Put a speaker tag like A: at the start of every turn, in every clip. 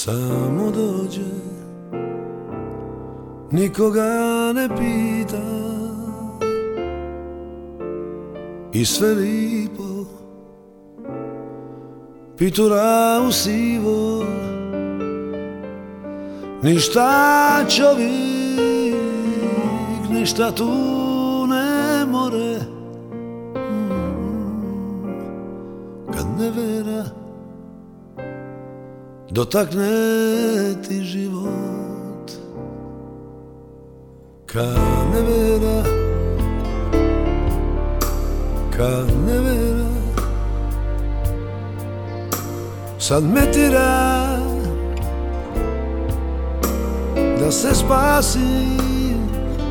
A: Samo dođe, nikoga ne pita i sve lipo pitura u sivo. Ništa čovjek, ništa tu ne more, kad nevera dotakne ti život. Kad nevera, kad nevera sad me tira da se spasim,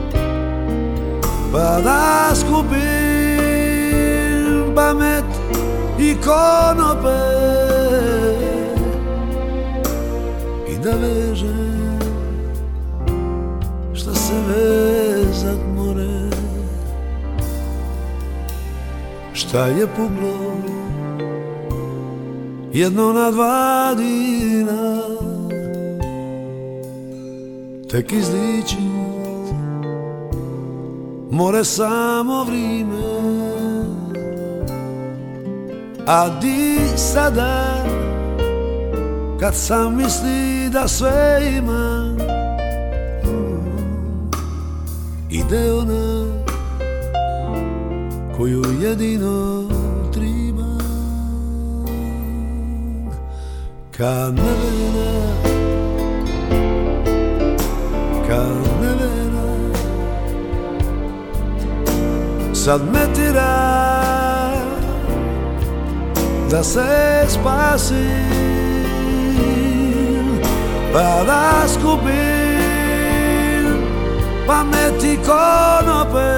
A: pa da skupim pamet i konope i da vežem šta se vezat more. Šta je puklo jedno na 2 dina, tek izličit more samo vrime. A di sada kad sam misli da sve imam, ide ona koju jedino trebam. Kad nevera, kad nevera sad me tira da se spasim, pa da skupim pamet i konope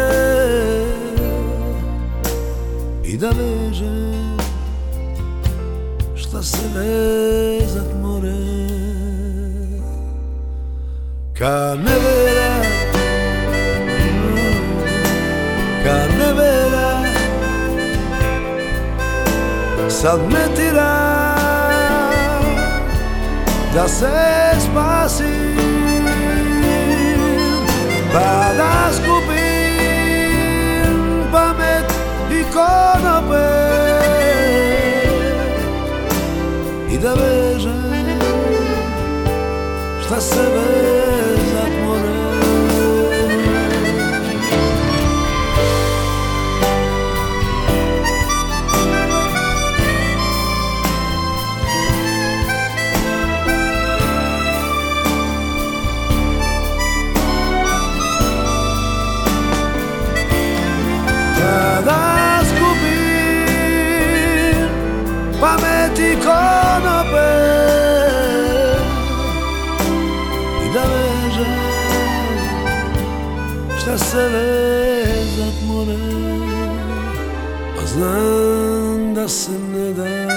A: i da vežem šta se vezat more. Kad nevera, kad nevera sad me tira da se spasim, pa da skupim pamet i konope i da vežem šta se vezat more. Da skupim pamet i konope i da vežem šta se vezat more, a znam da se ne da.